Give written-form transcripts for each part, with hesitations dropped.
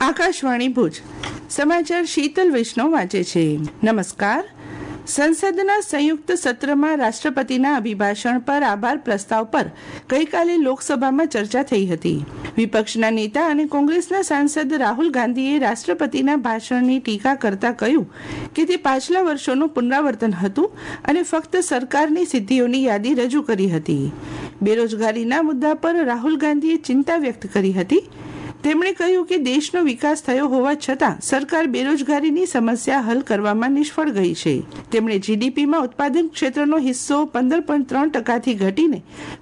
આકાશવાણી ભુજ સમાચાર શીતલ વૈષ્ણવ વાંચે છે. નમસ્કાર. સંસદના સંયુક્ત સત્રમાં રાષ્ટ્રપતિના અભિભાષણ પર આભાર પ્રસ્તાવ પર ગઈકાલે લોકસભામાં ચર્ચા થઈ હતી. વિપક્ષના નેતા અને કોંગ્રેસના સાંસદ રાહુલ ગાંધીએ રાષ્ટ્રપતિના ભાષણની ટીકા કરતા કહ્યું કે તે પાછલા વર્ષોનું પુનરાવર્તન હતું અને ફક્ત સરકારની સિદ્ધિઓની યાદી રજૂ કરી હતી. બેરોજગારીના મુદ્દા પર રાહુલ ગાંધીએ ચિંતા વ્યક્ત કરી હતી. તેમણે કહ્યું કે દેશનો વિકાસ થયો હોવા છતાં સરકાર બેરોજગારીની સમસ્યા હલ કરવામાં નિષ્ફળ ગઈ છે. તેમણે જીડીપીમાં ઉત્પાદન ક્ષેત્રનો હિસ્સો 15.3% ઘટીને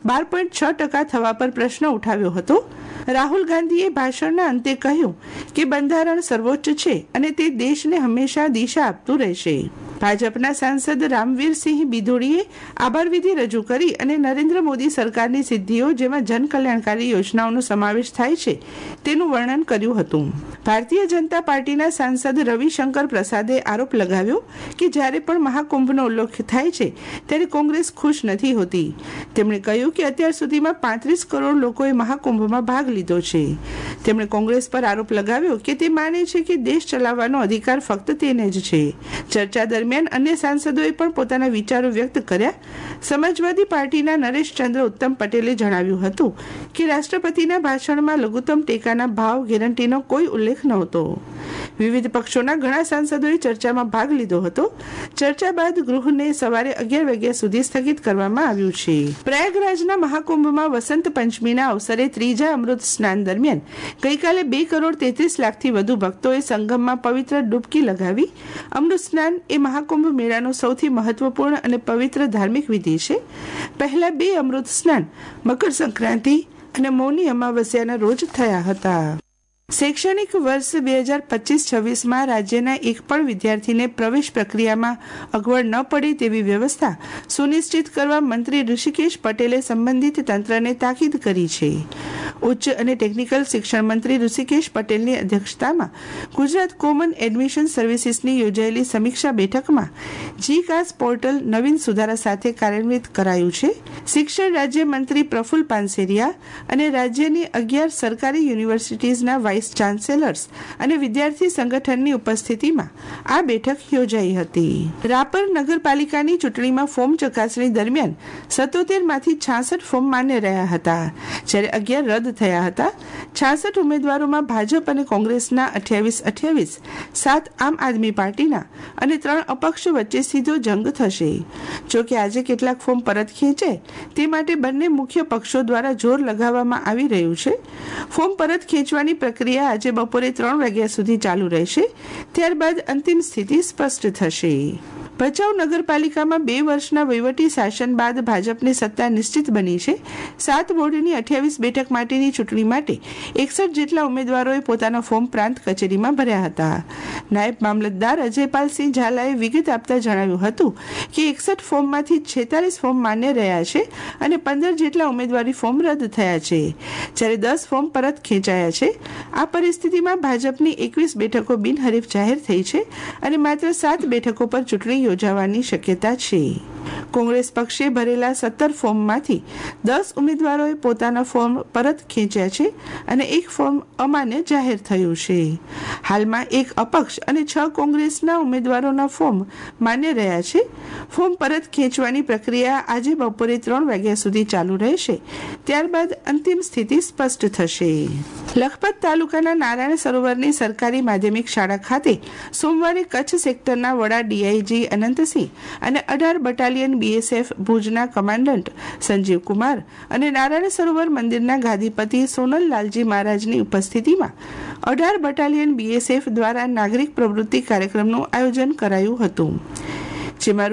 12.6% થવા પર પ્રશ્ન ઉઠાવ્યો હતો. રાહુલ ગાંધીએ ભાષણના અંતે કહ્યું કે બંધારણ સર્વોચ્ચ છે અને તે દેશને હંમેશા દિશા આપતું રહેશે. ભાજપના સાંસદ રામવીરસિંહ બિધોડીએ આભાર વિધિ રજૂ કરી અને નરેન્દ્ર મોદી સરકારની સિદ્ધિઓ જેમાં જનકલ્યાણકારી યોજનાઓનો સમાવેશ થાય છે તેનું વર્ણન કર્યું હતું. ભારતીય જનતા પાર્ટીના સાંસદ રવિશંકર પ્રસાદે આરોપ લગાવ્યો કે જ્યારે પણ મહાકુંભનો ઉલ્લેખ થાય છે ત્યારે કોંગ્રેસ ખુશ નથી હોતી. તેમણે કહ્યું કે અત્યાર સુધીમાં 35 કરોડ લોકોએ મહાકુંભમાં ભાગ લીધો છે. તેમણે કોંગ્રેસ પર આરોપ લગાવ્યો કે તે માને છે કે દેશ ચલાવવાનો અધિકાર ફક્ત તેને જ છે. ચર્ચા દરમિયાન અન્ય સાંસદોએ પણ પોતાના વિચારો વ્યક્ત કર્યા. સમાજવાદી પાર્ટીના નરેશચંદ્ર ઉત્તમ પટેલે જણાવ્યું હતું કે રાષ્ટ્રપતિના ભાષણમાં લઘુત્તમ ટેકાના ભાવ ગેરંટીનો કોઈ ઉલ્લેખ નહોતો. વિવિધ પક્ષોના ઘણા સાંસદોએ ચર્ચામાં ભાગ લીધો હતો. ચર્ચા બાદ ગૃહને સવારે 11 વાગ્યા સુધી સ્થગિત કરવામાં આવ્યું છે. પ્રયાગરાજના મહાકુંભમાં વસંત પંચમીના અવસરે ત્રીજા અમૃત સ્નાન દરમિયાન ગઈકાલે 2,33,00,000થી વધુ ભક્તોએ સંગમમાં પવિત્ર ડૂબકી લગાવી. અમૃત સ્નાન એ મહાકુંભ મેળાનો સૌથી મહત્વપૂર્ણ અને પવિત્ર ધાર્મિક વિધિ છે. પહેલા 2 અમૃત સ્નાન મકર સંક્રાંતિ અને મૌની અમાવસ્યાના રોજ થયા હતા. શૈક્ષણિક વર્ષ 2025-26માં રાજ્યના એક પણ વિદ્યાર્થીને પ્રવેશ પ્રક્રિયામાં અગવડ ન પડે તેવી વ્યવસ્થા સુનિશ્ચિત કરવા મંત્રી ઋષિકેશ પટેલે સંબંધિત તંત્રને તાકીદ કરી છે. ઉચ્ચ અને ટેકનિકલ શિક્ષણ મંત્રી ઋષિકેશ પટેલની અધ્યક્ષતામાં ગુજરાત કોમન એડમિશન સર્વિસીસની યોજાયેલી સમીક્ષા બેઠકમાં જી-કાસ પોર્ટલ નવીન સુધારા સાથે કાર્યાન્વિત કરાયું છે. શિક્ષણ રાજ્યમંત્રી પ્રફુલ્લ પાનસેરિયા અને રાજ્યની 11 સરકારી યુનિવર્સિટીઝના વાઇસ ચાન્સેલર્સ અને વિદ્યાર્થી સંગઠનની ઉપસ્થિતિમાં આ બેઠક યોજાઈ હતી. રાપર નગરપાલિકાની ચૂંટણીમાં ફોર્મ ચકાસણી દરમિયાન 77માંથી 66 ફોર્મ માન્ય રહ્યા હતા, જ્યારે 11 રદ થયા હતા. 66 ઉમેદવારોમાં ભાજપ અને કોંગ્રેસના 28-28, 7 આમ આદમી પાર્ટીના અને 3 અપક્ષ વચ્ચે સીધો જંગ થશે. જોકે આજે કેટલાક ફોર્મ પરત ખેંચે તે માટે બંને મુખ્ય પક્ષો દ્વારા જોર લગાવવામાં આવી રહ્યું છે. ફોર્મ પરત ખેંચવાની પ્રક્રિયા આજે બપોરે 3 વાગ્યા સુધી ચાલુ રહેશે. ત્યારબાદ અંતિમ સ્થિતિ સ્પષ્ટ થશે. ભચાઉ નગરપાલિકામાં 2 વર્ષના વહીવટી શાસન બાદ ભાજપની સત્તા નિશ્ચિત બની છે. 7 વોર્ડની 28 બેઠક માટેની ચૂંટણી માટે 61 જેટલા ઉમેદવારોએ પોતાના ફોર્મ પ્રાંત કચેરીમાં ભર્યા હતા. નાયબ મામલતદાર અજયપાલસિંહ ઝાલાએ વિગત આપતા જણાવ્યું હતું કે 61 ફોર્મમાંથી 46 ફોર્મ માન્ય રહ્યા છે અને 15 જેટલા ઉમેદવારી ફોર્મ રદ થયા છે, જ્યારે 10 ફોર્મ પરત ખેંચાયા છે. આ પરિસ્થિતિમાં ભાજપની 21 બેઠકો બિનહરીફ જાહેર થઈ છે અને માત્ર 7 બેઠકો પર ચૂંટણી યોજાવાની શક્યતા છે. કોંગ્રેસ પક્ષે ભરેલા 17 ફોર્મમાંથી 10 ઉમેદવારોએ પોતાના ફોર્મ પરત ખેંચ્યા છે અને 1 ફોર્મ અમાન્ય જાહેર થયું છે. હાલમાં 1 અપક્ષ અને 6 કોંગ્રેસના ઉમેદવારોના ફોર્મ માન્ય રહ્યા છે. ફોર્મ પરત ખેંચવાની પ્રક્રિયા આજે બપોરે 3 વાગ્યા સુધી ચાલુ રહેશે. ત્યારબાદ અંતિમ સ્થિતિ સ્પષ્ટ થશે. લખપત તાલુકાના નારાયણ સરોવરની સરકારી માધ્યમિક શાળા ખાતે સોમવારે કચ્છ સેક્ટરના વડા ડીઆઈજી અનંતસિંહ અને 18 બટાલિયન બીએસએફ ભુજના કમાન્ડન્ટ સંજીવ કુમાર અને નારાયણ સરોવર મંદિરના ગાદીપતિ સોનલ લાલજી મહારાજની ઉપસ્થિતિમાં 18 બટાલિયન બીએસએફ દ્વારા નાગરિક પ્રવૃત્તિ કાર્યક્રમનું આયોજન કરાયું હતું, જેમાં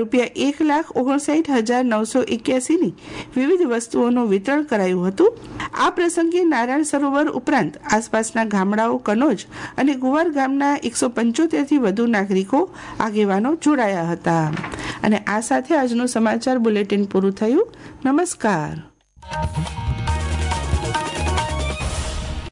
₹1,59,981ની વિવિધ વસ્તુઓનું વિતરણ કરાયું હતું. આ પ્રસંગે નારાયણ સરોવર ઉપરાંત આસપાસના ગામડાઓ કનોજ અને ગુવાર ગામના 175થી વધુ નાગરિકો આગેવાનો જોડાયા હતા. અને આ સાથે આજનું સમાચાર બુલેટિન પૂરું થયું. નમસ્કાર.